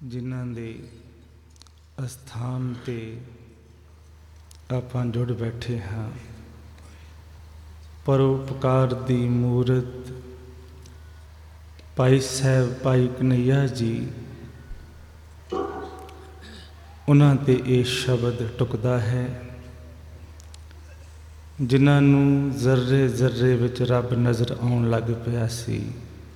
ਜਿਨ੍ਹਾਂ ਦੇ ਅਸਥਾਨ 'ਤੇ ਆਪਾਂ ਜੁੜ ਬੈਠੇ ਹਾਂ। ਪਰਉਪਕਾਰ ਦੀ ਮੂਰਤ ਭਾਈ ਸਾਹਿਬ ਭਾਈ ਕਨ੍ਹੱਈਆ ਜੀ, ਉਹਨਾਂ 'ਤੇ ਇਹ ਸ਼ਬਦ ਟੁਕਦਾ ਹੈ, ਜਿਨ੍ਹਾਂ ਨੂੰ ਜ਼ਰਰੇ ਜ਼ਰਰੇ ਵਿੱਚ ਰੱਬ ਨਜ਼ਰ ਆਉਣ ਲੱਗ ਪਿਆ ਸੀ।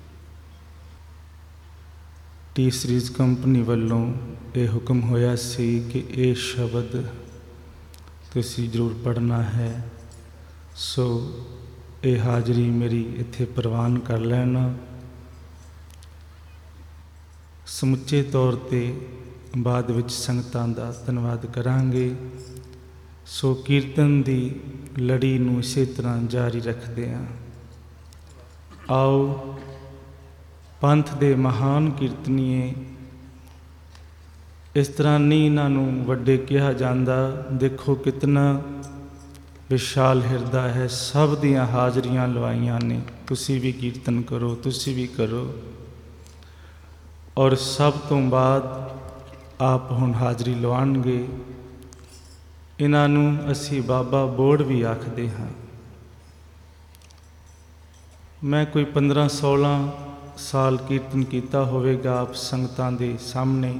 ਟੀ ਸੀਰੀਜ਼ ਕੰਪਨੀ ਵੱਲੋਂ ਇਹ ਹੁਕਮ ਹੋਇਆ ਸੀ ਕਿ ਇਹ ਸ਼ਬਦ ਤੁਸੀਂ ਜ਼ਰੂਰ ਪੜ੍ਹਨਾ ਹੈ। ਸੋ ਇਹ ਹਾਜ਼ਰੀ ਮੇਰੀ ਇੱਥੇ ਪ੍ਰਵਾਨ ਕਰ ਲੈਣਾ। ਸਮੁੱਚੇ ਤੌਰ 'ਤੇ ਬਾਅਦ ਵਿੱਚ ਸੰਗਤਾਂ ਦਾ ਧੰਨਵਾਦ ਕਰਾਂਗੇ। ਸੋ ਕੀਰਤਨ ਦੀ ਲੜੀ ਨੂੰ ਇਸੇ ਤਰ੍ਹਾਂ ਜਾਰੀ ਰੱਖਦੇ ਹਾਂ। ਆਓ ਪੰਥ ਦੇ ਮਹਾਨ ਕੀਰਤਨੀਏ, ਇਸ ਤਰ੍ਹਾਂ ਨਹੀਂ ਇਹਨਾਂ ਨੂੰ ਵੱਡੇ ਕਿਹਾ ਜਾਂਦਾ। ਦੇਖੋ ਕਿਤਨਾ ਵਿਸ਼ਾਲ ਹਿਰਦਾ ਹੈ, ਸਭ ਦੀਆਂ ਹਾਜ਼ਰੀਆਂ ਲਵਾਈਆਂ ਨੇ। ਤੁਸੀਂ ਵੀ ਕੀਰਤਨ ਕਰੋ, ਤੁਸੀਂ ਵੀ ਕਰੋ। ਔਰ ਸਭ ਤੋਂ ਬਾਅਦ ਆਪ ਹੁਣ ਹਾਜ਼ਰੀ ਲਵਾਉਣਗੇ। ਇਹਨਾਂ ਨੂੰ ਅਸੀਂ ਬਾਬਾ ਬੋੜ ਵੀ ਆਖਦੇ ਹਾਂ। ਮੈਂ ਕੋਈ 15-16 ਸਾਲ ਕੀਰਤਨ ਕੀਤਾ ਹੋਵੇਗਾ ਆਪ ਸੰਗਤਾਂ ਦੇ ਸਾਹਮਣੇ,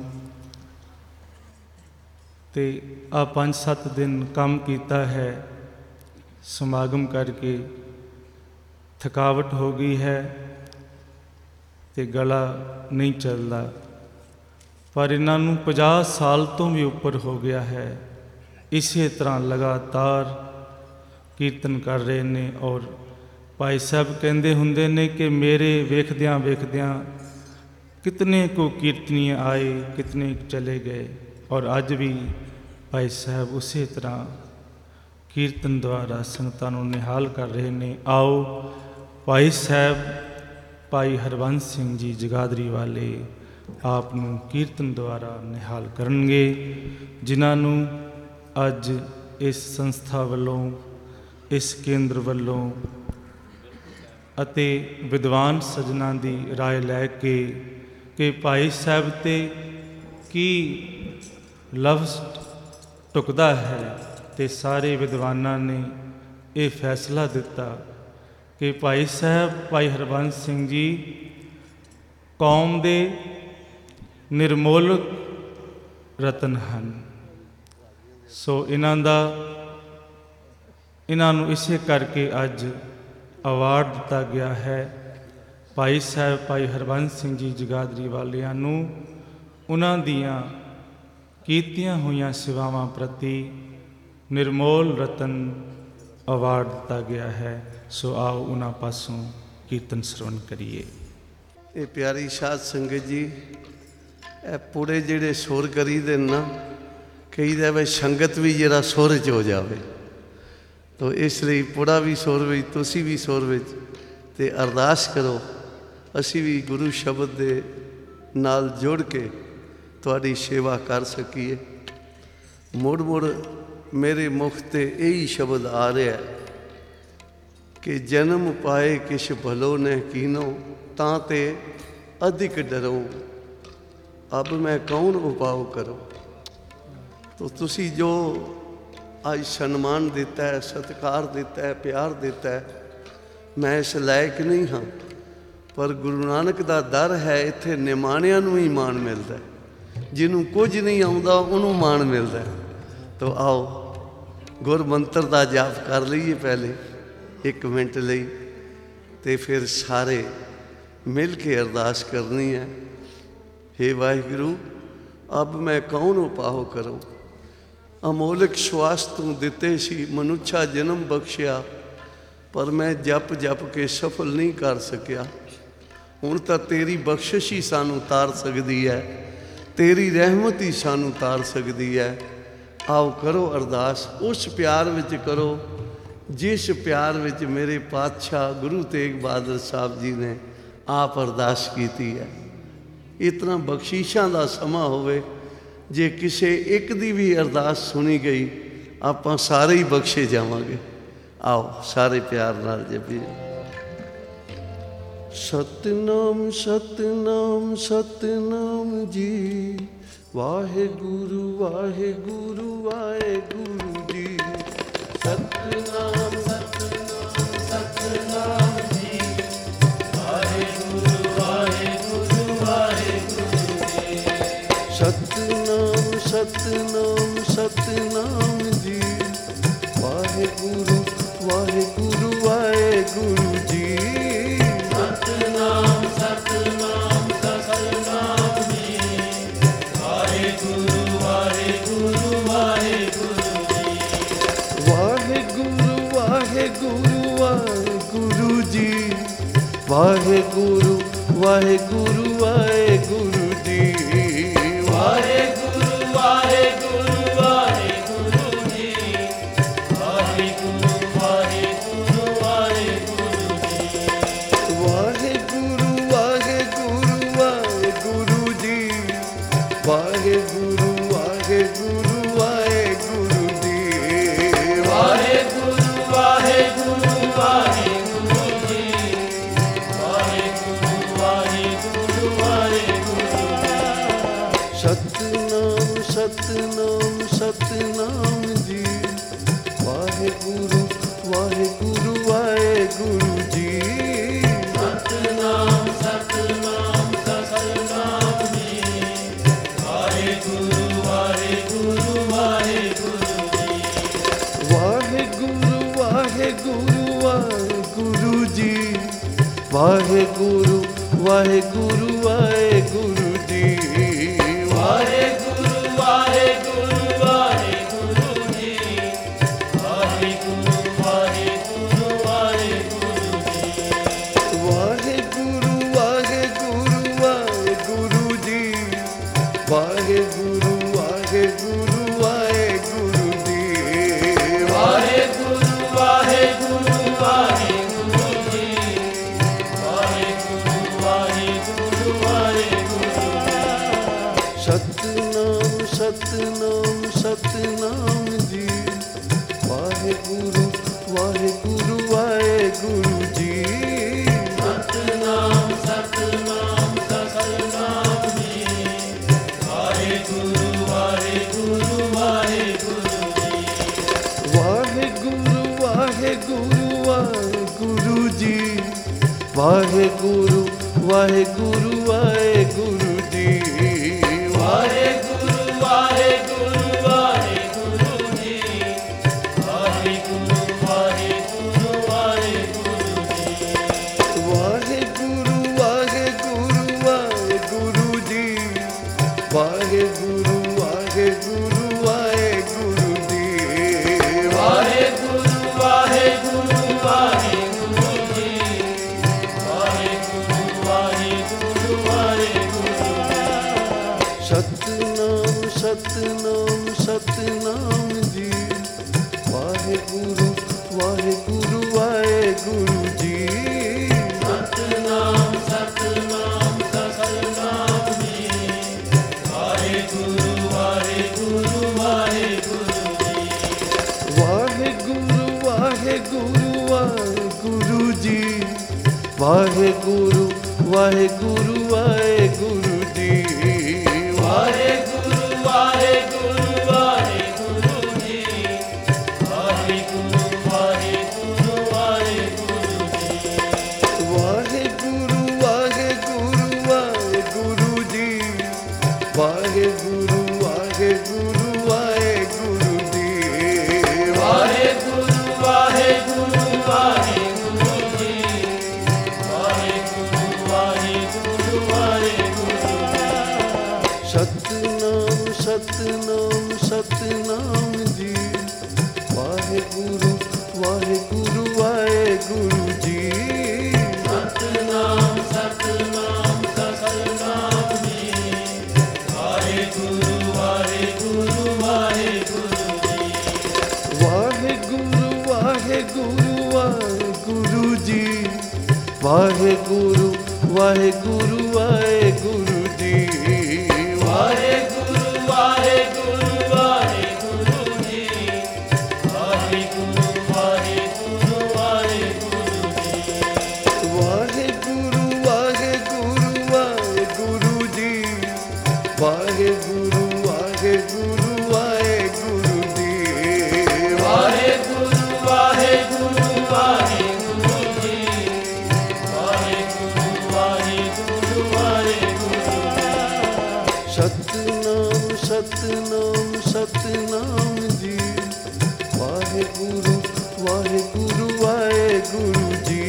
ਅਤੇ ਆ 5-7 ਦਿਨ ਕੰਮ ਕੀਤਾ ਹੈ। ਸਮਾਗਮ ਕਰਕੇ ਥਕਾਵਟ ਹੋ ਗਈ ਹੈ ਅਤੇ ਗਲਾ ਨਹੀਂ ਚੱਲਦਾ, ਪਰ ਇਹਨਾਂ ਨੂੰ 50 ਸਾਲ ਤੋਂ ਵੀ ਉੱਪਰ ਹੋ ਗਿਆ ਹੈ। ਇਸੇ ਤਰ੍ਹਾਂ ਲਗਾਤਾਰ ਕੀਰਤਨ ਕਰ ਰਹੇ ਨੇ। ਔਰ ਭਾਈ ਸਾਹਿਬ ਕਹਿੰਦੇ ਹੁੰਦੇ ਨੇ ਕਿ ਮੇਰੇ ਵੇਖਦਿਆਂ ਵੇਖਦਿਆਂ ਕਿਤਨੇ ਕੁ ਕੀਰਤਨੀਏ ਆਏ, ਕਿਤਨੇ ਚਲੇ ਗਏ। ਔਰ ਅੱਜ ਵੀ ਭਾਈ ਸਾਹਿਬ ਉਸੇ ਤਰ੍ਹਾਂ ਕੀਰਤਨ ਦੁਆਰਾ ਸੰਗਤਾਂ ਨੂੰ ਨਿਹਾਲ ਕਰ ਰਹੇ ਨੇ। ਆਓ ਭਾਈ ਸਾਹਿਬ ਭਾਈ ਹਰਬੰਸ ਸਿੰਘ ਜੀ ਜਗਾਦਰੀ ਵਾਲੇ ਆਪ ਨੂੰ ਕੀਰਤਨ ਦੁਆਰਾ ਨਿਹਾਲ ਕਰਨਗੇ, ਜਿਨ੍ਹਾਂ ਨੂੰ ਅੱਜ ਇਸ ਸੰਸਥਾ ਵੱਲੋਂ, ਇਸ ਕੇਂਦਰ ਵੱਲੋਂ ਅਤੇ ਵਿਦਵਾਨ ਸੱਜਣਾਂ ਦੀ ਰਾਏ ਲੈ ਕੇ ਕਿ ਭਾਈ ਸਾਹਿਬ 'ਤੇ ਕੀ ਲਫ਼ਜ਼ ਟੁਕਦਾ ਹੈ, ਅਤੇ ਸਾਰੇ ਵਿਦਵਾਨਾਂ ਨੇ ਇਹ ਫੈਸਲਾ ਦਿੱਤਾ ਕਿ ਭਾਈ ਸਾਹਿਬ ਭਾਈ ਹਰਬੰਸ ਸਿੰਘ ਜੀ ਕੌਮ ਦੇ ਨਿਰਮੋਲਕ ਰਤਨ ਹਨ। ਸੋ ਇਹਨਾਂ ਨੂੰ ਇਸੇ ਕਰਕੇ ਅੱਜ ਅਵਾਰਡ ਦਿੱਤਾ ਗਿਆ ਹੈ। ਭਾਈ ਸਾਹਿਬ ਭਾਈ ਹਰਬੰਸ ਸਿੰਘ ਜੀ ਜਗਾਦਰੀ ਵਾਲਿਆਂ ਨੂੰ ਉਹਨਾਂ ਦੀਆਂ ਕੀਤੀਆਂ ਹੋਈਆਂ ਸੇਵਾਵਾਂ ਪ੍ਰਤੀ ਨਿਰਮੋਲ ਰਤਨ ਅਵਾਰਡ ਦਿੱਤਾ ਗਿਆ ਹੈ। ਸੋ ਆਓ ਉਹਨਾਂ ਪਾਸੋਂ ਕੀਰਤਨ ਸਰਵਣ ਕਰੀਏ। ਇਹ ਪਿਆਰੀ ਸਾਧ ਸੰਗਤ ਜੀ, ਇਹ ਪੂਰੇ ਜਿਹੜੇ ਸੁਰ ਕਰੀਦੇ ਨਾ, ਕਹੀਦਾ ਵੀ ਸੰਗਤ ਵੀ ਜਿਹੜਾ ਸੁਰ 'ਚ ਹੋ ਜਾਵੇ। ਤੋ ਇਸ ਲਈ ਪੂਰਾ ਵੀ ਸੁਰ ਵਿੱਚ, ਤੁਸੀਂ ਵੀ ਸੁਰ ਵਿੱਚ, ਅਤੇ ਅਰਦਾਸ ਕਰੋ ਅਸੀਂ ਵੀ ਗੁਰੂ ਸ਼ਬਦ ਦੇ ਨਾਲ ਜੁੜ ਕੇ ਤੁਹਾਡੀ ਸੇਵਾ ਕਰ ਸਕੀਏ। ਮੁੜ ਮੁੜ ਮੇਰੇ ਮੁਖ 'ਤੇ ਇਹੀ ਸ਼ਬਦ ਆ ਰਿਹਾ ਕਿ ਜਨਮ ਪਾਏ ਕਿਛ ਭਲੋ ਨੇ ਕੀਨੋ, ਤਾਂ ਤੇ ਅਧਿਕ ਡਰੋ ਅਬ ਮੈਂ ਕੌਣ ਉਪਾਉ ਕਰੋ। ਤੋ ਤੁਸੀਂ ਜੋ ਅੱਜ ਸਨਮਾਨ ਦਿੱਤਾ ਹੈ, ਸਤਿਕਾਰ ਦਿੱਤਾ ਹੈ, ਪਿਆਰ ਦਿੱਤਾ ਹੈ, ਮੈਂ ਇਸ ਲਾਇਕ ਨਹੀਂ ਹਾਂ, ਪਰ ਗੁਰੂ ਨਾਨਕ ਦਾ ਦਰ ਹੈ। ਇੱਥੇ ਨਿਮਾਣਿਆਂ ਨੂੰ ਹੀ ਮਾਣ ਮਿਲਦਾ, ਜਿਹਨੂੰ ਕੁਝ ਨਹੀਂ ਆਉਂਦਾ ਉਹਨੂੰ ਮਾਣ ਮਿਲਦਾ। ਤੋ ਆਓ ਗੁਰ ਮੰਤਰ ਦਾ ਜਾਪ ਕਰ ਲਈਏ ਪਹਿਲੇ 1 ਮਿੰਟ ਲਈ, ਅਤੇ ਫਿਰ ਸਾਰੇ ਮਿਲ ਕੇ ਅਰਦਾਸ ਕਰਨੀ ਹੈ। ਹੇ ਵਾਹਿਗੁਰੂ ਅਬ ਮੈਂ ਕੌਣ ਉਪਾਉ ਕਰੋ। ਅਮੋਲਕ ਸਵਾਸ ਤੂੰ ਦਿੱਤੇ ਸੀ, ਮਨੁੱਛਾ ਜਨਮ ਬਖਸ਼ਿਆ, ਪਰ ਮੈਂ ਜਪ ਜਪ ਕੇ ਸਫਲ ਨਹੀਂ ਕਰ ਸਕਿਆ। ਹੁਣ ਤਾਂ ਤੇਰੀ ਬਖਸ਼ਿਸ਼ ਹੀ ਸਾਨੂੰ ਤਾਰ ਸਕਦੀ ਹੈ, ਤੇਰੀ ਰਹਿਮਤ ਹੀ ਸਾਨੂੰ ਤਾਰ ਸਕਦੀ ਹੈ। ਆਓ ਕਰੋ ਅਰਦਾਸ, ਉਸ ਪਿਆਰ ਵਿੱਚ ਕਰੋ ਜਿਸ ਪਿਆਰ ਵਿੱਚ ਮੇਰੇ ਪਾਤਸ਼ਾਹ ਗੁਰੂ ਤੇਗ ਬਹਾਦਰ ਸਾਹਿਬ ਜੀ ਨੇ ਆਪ ਅਰਦਾਸ ਕੀਤੀ ਹੈ। ਇਤਨਾ ਬਖਸ਼ਿਸ਼ਾਂ ਦਾ ਸਮਾਂ ਹੋਵੇ, ਜੇ ਕਿਸੇ ਇੱਕ ਦੀ ਵੀ ਅਰਦਾਸ ਸੁਣੀ ਗਈ, ਆਪਾਂ ਸਾਰੇ ਹੀ ਬਖਸ਼ੇ ਜਾਵਾਂਗੇ। ਆਓ ਸਾਰੇ ਪਿਆਰ ਨਾਲ ਜਪੀਏ। ਸਤਿਨਾਮ ਸਤਿਨਾਮ ਸਤਿਨਾਮ ਜੀ, ਵਾਹਿਗੁਰੂ ਵਾਹਿਗੁਰੂ ਵਾਹਿਗੁਰੂ ਜੀ। ਸਤਿਨਾਮ ਸਤਿਨਾਮ ਸਤਿਨਾਮ ਜੀ। ਵਾਹਿਗੁਰੂ ਵਾਹਿਗੁਰੂ ਵਾਹਿਗੁਰੂ ਜੀ। ਸਤਿਨਾਮ ਸਤਿਨਾਮ ਸਤਿਨਾਮ ਜੀ। ਵਾਹਿਗੁਰੂ ਵਾਹਿਗੁਰੂ ਵਾਹਿਗੁਰੂ ਜੀ। ਸਤਿਨਾਮ ਸਤਿਨਾਮ ਸਤਿਨਾਮ ਜੀ। ਵਾਹਿਗੁਰੂ ਵਾਹਿਗੁਰੂ ਵਾਹਿਗੁਰੂ ਜੀ। ਵਾਹਿਗੁਰੂ ਵਾਹਿਗੁਰੂ ਵਾਹਿਗੁਰੂ ਜੀ। ਵਾਹਿਗੁਰੂ ਵਾਹਿਗੁਰੂ ਵਾਹਿਗੁਰੂ ਜੀ। ਵਾਹਿਗੁਰੂ ਵਾਹਿਗੁਰੂ ਵਾਹਿਗੁਰੂ ਜੀ। ਵਾਹਿਗੁਰੂ ਵਾਹਿਗੁਰੂ ਵਾਹਿਗੁਰੂ ਜੀ। ਵਾਹਿਗੁਰੂ ਵਾਹਿਗੁਰੂ ਵਾਹਿਗੁਰੂ ਜੀ। ਵਾਹਿਗੁਰੂ ਵਾਹਿਗੁਰੂ ਵਾਹਿਗੁਰੂ ਜੀ। ਵਾਹਿਗੁਰੂ ਵਾਹਿਗੁਰੂ ਵਾਹਿਗੁਰੂ ਜੀ। ਵਾਹਿਗੁਰੂ ਵਾਹਿਗੁਰੂ ਵਾਹਿਗੁਰੂ। ਸਤਿਨਾਮ ਸਤਿਨਾਮ ਸਤਿਨਾਮ ਜੀ। ਵਾਹਿਗੁਰੂ ਵਾਹਿਗੁਰੂ ਵਾਹਿਗੁਰੂ ਜੀ। ਸਤਿਨਾਮ ਸਤਿਨਾਮ ਸਤਿਨਾਮ ਜੀ। ਵਾਹਿਗੁਰੂ ਵਾਹਿਗੁਰੂ ਵਾਹਿਗੁਰੂ ਜੀ। ਵਾਹਿਗੁਰੂ ਵਾਹਿਗੁਰੂ ਵਾਹਿਗੁਰੂ ਜੀ। ਵਾਹਿਗੁਰੂ ਵਾਹਿਗੁਰੂ ਵਾਹਿਗੁਰੂ ਜੀ। ਵਾਹਿਗੁਰੂ ਵਾਹਿਗੁਰੂ ਵਾਹਿਗੁਰੂ ਜੀ। ਵਾਹਿਗੁਰੂ ਵਾਹਿਗੁਰੂ ਵਾਹਿਗੁਰੂ ਜੀ। ਵਾਹਿਗੁਰੂ ਵਾਹਿਗੁਰੂ ਵਾਹਿਗੁਰੂ ਜੀ। ਵਾਹਿਗੁਰੂ ਵਾਹਿਗੁਰੂ ਵਾਹਿਗੁਰੂ ਜੀ। ਵਾਹਿਗੁਰੂ ਵਾਹਿਗੁਰੂ ਵਾਹਿਗੁਰੂ ਜੀ। ਵਾਹਿਗੁਰੂ ਵਾਹਿਗੁਰੂ ਵਾਹਿਗੁਰੂ। ਸਤਿਨਾਮ ਸਤਿਨਾਮ ਸਤਿਨਾਮ ਜੀ। ਵਾਹਿਗੁਰੂ ਵਾਹਿਗੁਰੂ ਵਾਹਿਗੁਰੂ ਜੀ। ਸਤਿਨਾਮ ਸਤਿਨਾਮ ਸਤਿਨਾਮ ਜੀ। ਵਾਹਿਗੁਰੂ ਵਾਹਿਗੁਰੂ ਵਾਹਿਗੁਰੂ ਜੀ। ਵਾਹਿਗੁਰੂ ਵਾਹਿਗੁਰੂ ਵਾਹਿਗੁਰੂ ਜੀ। ਵਾਹਿਗੁਰੂ ਵਾਹਿਗੁਰੂ ਵਾਹਿਗੁਰੂ ਜੀ। ਵਾਹਿਗੁਰੂ ਵਾਹਿਗੁਰੂ ਵਾਹਿਗੁਰੂ ਜੀ। ਵਾਹਿਗੁਰੂ ਵਾਹਿਗੁਰੂ ਵਾਹਿਗੁਰੂ ਜੀ। ਵਾਹਿਗੁਰੂ ਵਾਹਿਗੁਰੂ ਵਾਹਿਗੁਰੂ ਜੀ। ਵਾਹਿਗੁਰੂ ਵਾਹਿਗੁਰੂ ਵਾਹਿਗੁਰੂ ਜੀ। ਵਾਹਿਗੁਰੂ ਵਾਹਿਗੁਰੂ ਵਾਹਿਗੁਰੂ ਜੀ। ਵਾਹਿਗੁਰੂ ਵਾਹਿਗੁਰੂ ਵਾਹਿਗੁਰੂ। ਸਤਿਨਾਮ ਸਤਿਨਾਮ ਸਤਿਨਾਮ ਜੀ। ਵਾਹਿਗੁਰੂ ਵਾਹਿਗੁਰੂ ਵਾਹਿਗੁਰੂ ਜੀ। ਸਤਿਨਾਮ ਸਤਿਨਾਮ ਸਤਿਨਾਮ ਜੀ। ਵਾਹਿਗੁਰੂ ਵਾਹਿਗੁਰੂ ਵਾਹਿਗੁਰੂ ਜੀ। ਵਾਹਿਗੁਰੂ ਵਾਹਿਗੁਰੂ ਵਾਹਿਗੁਰੂ ਜੀ। ਵਾਹਿਗੁਰੂ ਵਾਹਿਗੁਰੂ ਵਾਹਿਗੁਰੂ ਜੀ। ਵਾਹਿਗੁਰੂ ਵਾਹਿਗੁਰੂ ਵਾਹਿਗੁਰੂ ਜੀ। ਵਾਹਿਗੁਰੂ ਵਾਹਿਗੁਰੂ ਵਾਹਿਗੁਰੂ ਜੀ। ਵਾਹਿਗੁਰੂ ਵਾਹਿਗੁਰੂ ਵਾਹਿਗੁਰੂ ਜੀ। ਵਾਹਿਗੁਰੂ ਵਾਹਿਗੁਰੂ ਵਾਹਿਗੁਰੂ ਜੀ। ਵਾਹਿਗੁਰੂ ਵਾਹਿਗੁਰੂ ਵਾਹਿਗੁਰੂ ਜੀ। ਵਾਹਿਗੁਰੂ ਵਾਹਿਗੁਰੂ ਵਾਹਿਗੁਰੂ। ਸਤਿਨਾਮ ਸਤਿਨਾਮ ਸਤਿਨਾਮ ਜੀ। ਵਾਹਿਗੁਰੂ ਵਾਹਿਗੁਰੂ ਵਾਹਿਗੁਰੂ ਜੀ। ਸਤਿਨਾਮ ਸਤਿਨਾਮ ਸਤਿਨਾਮ ਜੀ। ਵਾਹਿਗੁਰੂ ਵਾਹਿਗੁਰੂ ਵਾਹਿਗੁਰੂ ਜੀ। ਵਾਹਿਗੁਰੂ ਵਾਹਿਗੁਰੂ ਵਾਹਿਗੁਰੂ ਜੀ। ਵਾਹਿਗੁਰੂ ਵਾਹਿਗੁਰੂ ਵਾਹਿਗੁਰੂ ਜੀ। ਵਾਹਿਗੁਰੂ ਵਾਹਿਗੁਰੂ ਵਾਹਿਗੁਰੂ ਜੀ। ਵਾਹਿਗੁਰੂ ਵਾਹਿਗੁਰੂ ਵਾਹਿਗੁਰੂ ਜੀ। ਵਾਹਿਗੁਰੂ ਵਾਹਿਗੁਰੂ ਵਾਹਿਗੁਰੂ ਜੀ। ਵਾਹਿਗੁਰੂ वाहेगुरु वाहेगुरु जी वाहेगुरु वाहेगुरु वाहेगुरु जी वाहेगुरु वाहेगुरु वाहेगुरु सतनाम सतनाम सतनाम जी वाहेगुरु वाहेगुरु वाहेगुरु जी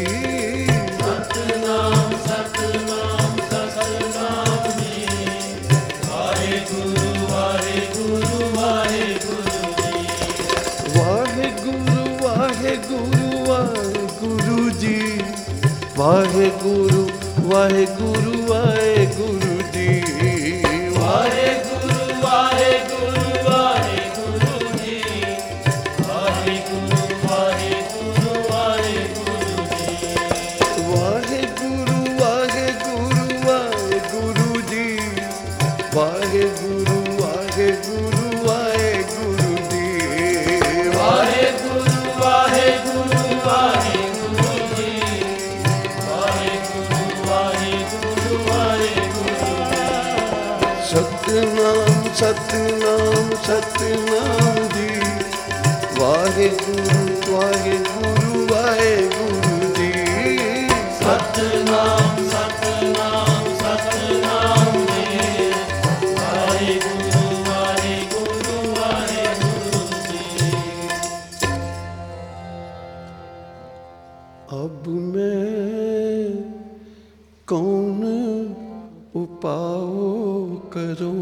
सतनाम सतनाम सतनाम जी वाहेगुरु वाहेगुरु वाहेगुरु जी वाहेगुरु वाहेगुरु वाहेगुरु जी वाहेगुरु वाहेगुरु वाहेगुरु जी वाहेगुरु वाहेगुरु वाहेगुरु जी वाहेगुरु वाहेगुरु वाहेगुरु जी वाहेगुरु वाहेगुरु वाहेगुरु जी वाहेगुरु वाहेगुरु वाहेगुरु जी वाहेगुरु वाहेगुरु वाहेगुरु जी वाहेगुरु वाहेगुरु वाहेगुरु सतनाम सतनाम सतनाम जी वाहेगुरु वाहेगुरु वाहेगुरु जी सतनाम सतनाम सतनाम जी वाहेगुरु वाहेगुरु वाहेगुरु जी अब मैं कौन उपाय करूं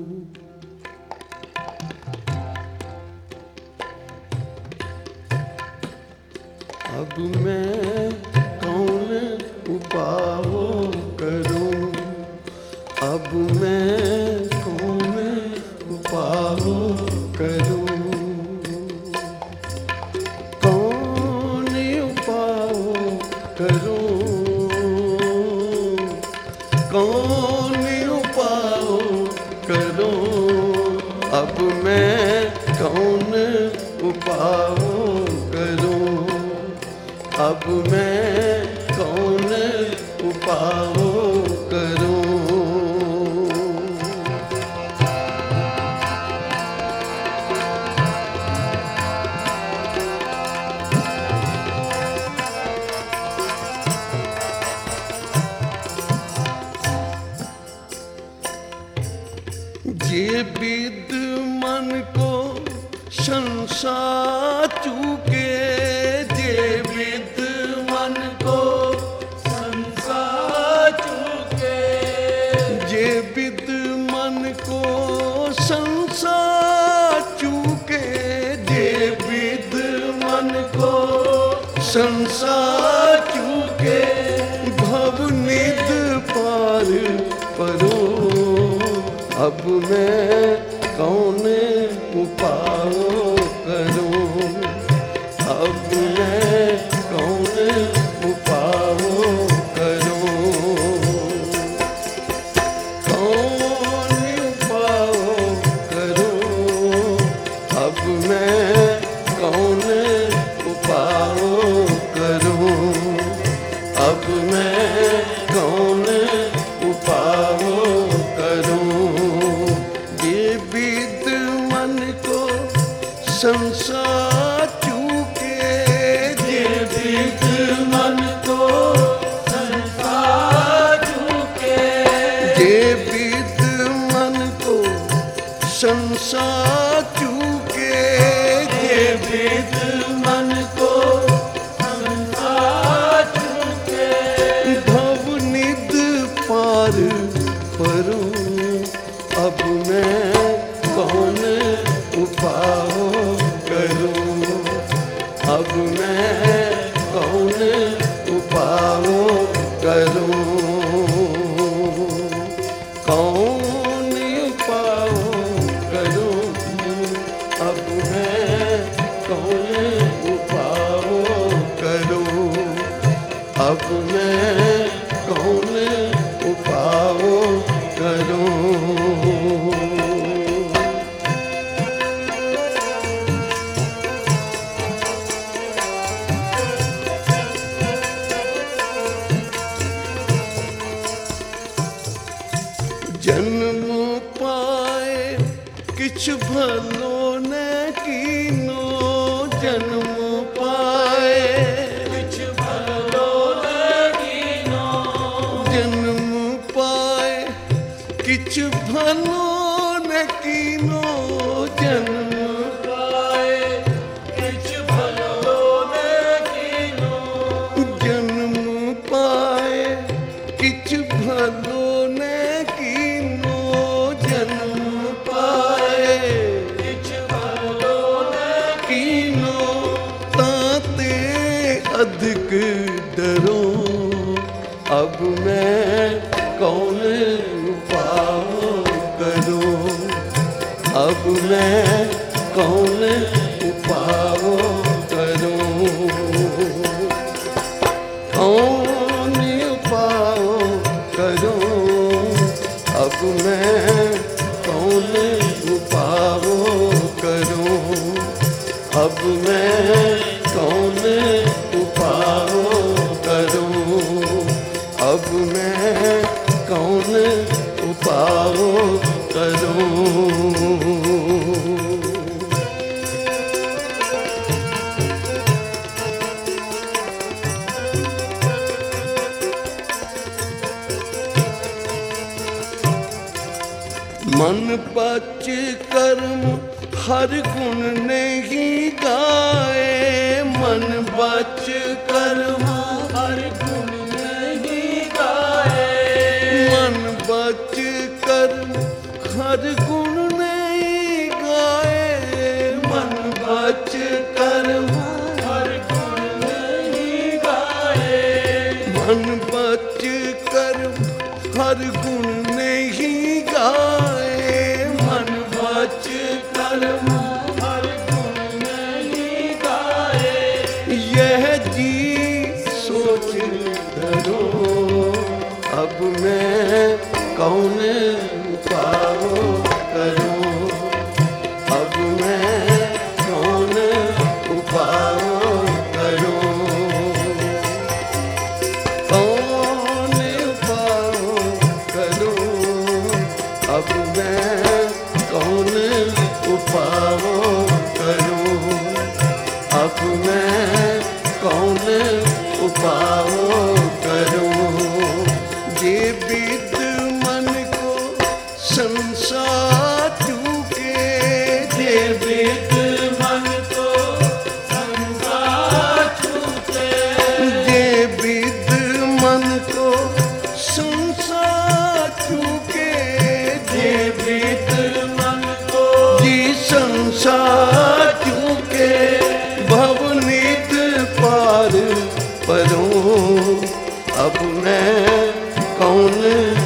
अब मैं कौन उपाय करूं अब मैं कौन उपाय करूं कौन उपाय करूं कौन उपाय करूं अब मैं कौन उपाय करूं अब मैं कौन उपाय करूं ये विद मन को संसार चूके ये विद मन को संसार चूके ये विद मन को संसार चूके ये विद मन को संसार चूके भवनिध पार परो अब मैं कौन उपाय करूं अब मैं कौन उपाय करूं कौन उपाय करूं अब मैं कौन उपाय करूं अब मैं कौन उपाय करूं ये विद मन को संसार चूके ये विद मन को संसार चूके ये विद मन को संसार चूके ये विद मन को संसार चूके भवनिध पार परूं अब मैं कौन उपाय करूं अब मैं कौन उपाय करूं कौन उपाय करूं किछ भलो न कीनो जन्म पाए, किछ भलो न कीनो जन्म पाए, किछ भलो न कीनो जन्म पाए, किछ भलो न कीनो जन्म पाए, किछ भलो न कीनो जन्म पाए, किछ भलो न कीनो ताते अधिक डरो, अब मैं कौन उपाय करूं, अब मैं कौन उपाय करूं, कौन उपाय करूं, अब मैं कौन उपाय करूं, अब मैं कौन उपाय करूं, अब मैं कौन उपाय करूं। मन बच कर्म हर गुण नहीं गाए, मन बच कर्म हर गुण नहीं गाए, मन बच कर्म हर गुण नहीं गाए, मन बच कर्म हर गुण नहीं गाए, मन बच कर्म हर गुण नहीं गाए, मन बच कर्म हर गुण नहीं गाए, यह जी सोच धरो, अब मैं कौन उपाय करूं, अब मैं कौन उपाय करूं, कौन उपाय करूं, अब मैं कौन उपाय करूं, अब मैं कौन उपाय करूं। जे विद मन को संसार चूके, जे विद मन को संसार छूटे, जे विद मन को संसार चूके, जे विद मन को जी संसार चूके, भवनीत पार परों, अब मैं कौन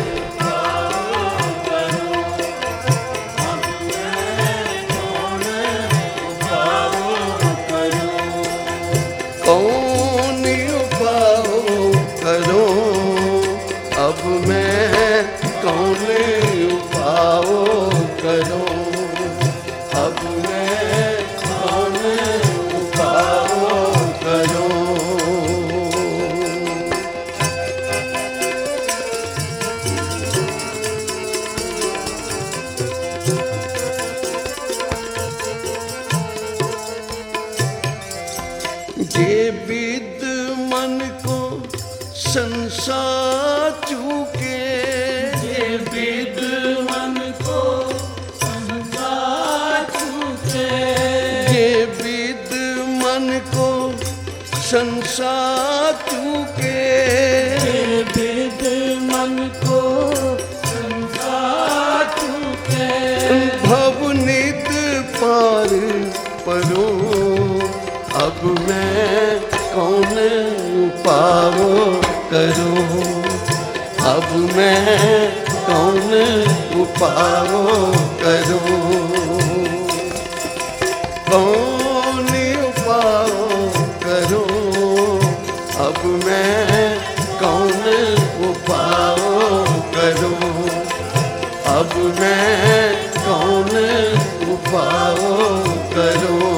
कौन उपाय करूं, अब मैं कौन उपाय करूं, अब मैं कौन उपाय करूं। जे विद मन को संसार चूके, जे विद मन को संसार छूटे, जे विद मन को संसार चूके, जे विद मन को संसार छूटे, भवनीत पार परों, अब मैं कौन उपाय करूं, अब मैं कौन उपाय करूं, कौन उपाय करूं, अब मैं कौन उपाय करूं, अब मैं कौन उपाय करूं।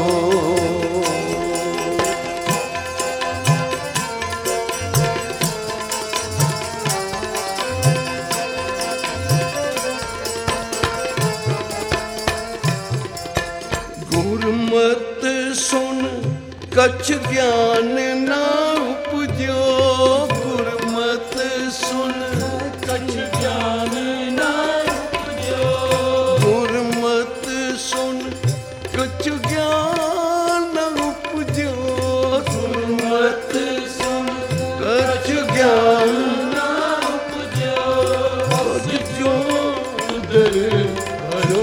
गुरमत सुन कछ ज्ञान ना उपजो, गुरमत सुन कछ ज्ञान ना उपजो, गुरमत सुन कछ ज्ञान न उपजो, गुरमत सुन कछ ज्ञान ना उपजो, उपजो उदर भरो,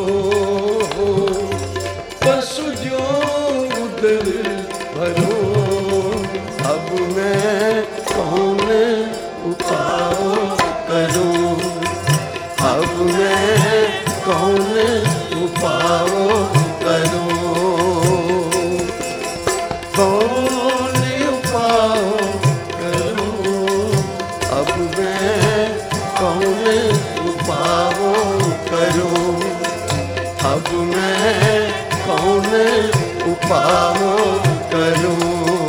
पशु जो उदर भरो। अब मैं कौन उपाय करूं, अब मैं कौन उपाय करूं, कौन उपाय करूं, अब मैं कौन उपाय करूं, अब मैं कौन उपाय करूं।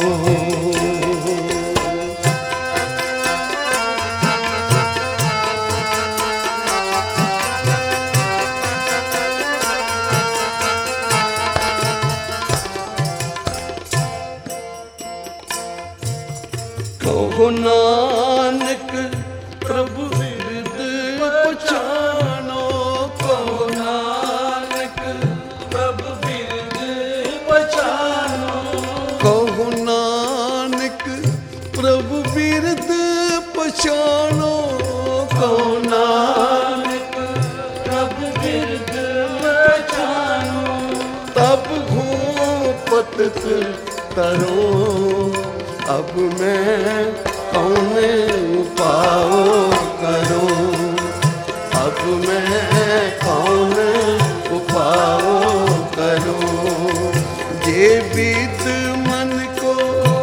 कहो नानक प्रभु बिरद पछानो, कहो नानक प्रभु बिरद पछानो, कहो नानक प्रभु बिरद पछानो, कहो नानक प्रभु बिरद पछानो, तब हूँ पतत तरो, अब मैं कौन उपाय करूं, अब मैं कौन उपाय करूं। जे बीत मन को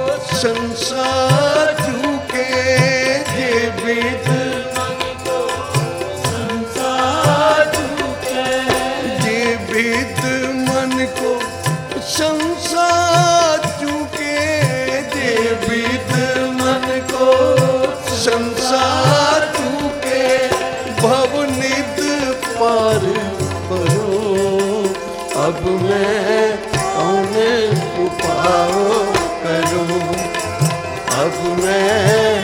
संसार चूके, जे बीत मन को संसार चूके, जे बीत मन को संसार चूके, जे बीत मन को संसार चूके, भवनिध पार परो। अब मैं कौन उपाय करूं, अब मैं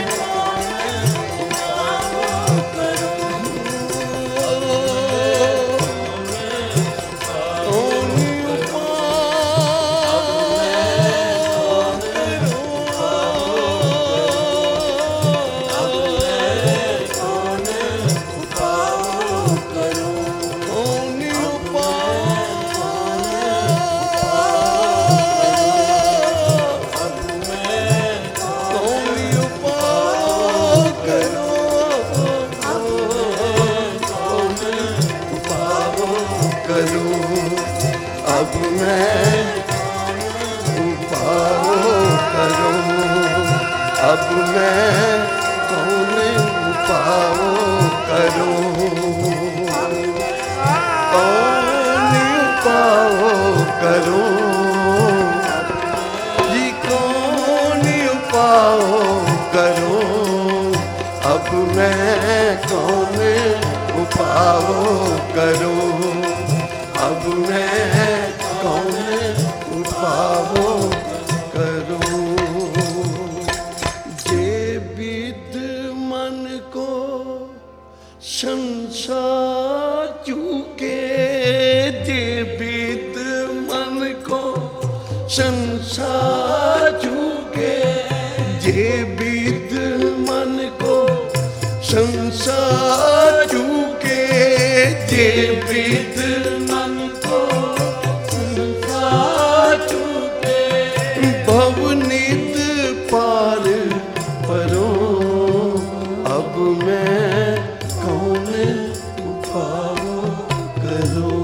अब मैं उपाय करूं, अब मैं कौन उपाय करूं, कौन उपाय करूं जी, कौन उपाय करूं, अब मैं कौन उपाय करूं, अब मैं कौन उपाय करूं। जे विद मन को संसार चूके, जे विद मन को संसार चूके, जे विद मन को संसार चूके, जे विद मन को संसार चूके, भवनिध पार परो। अब मैं कौन उपाय करूं।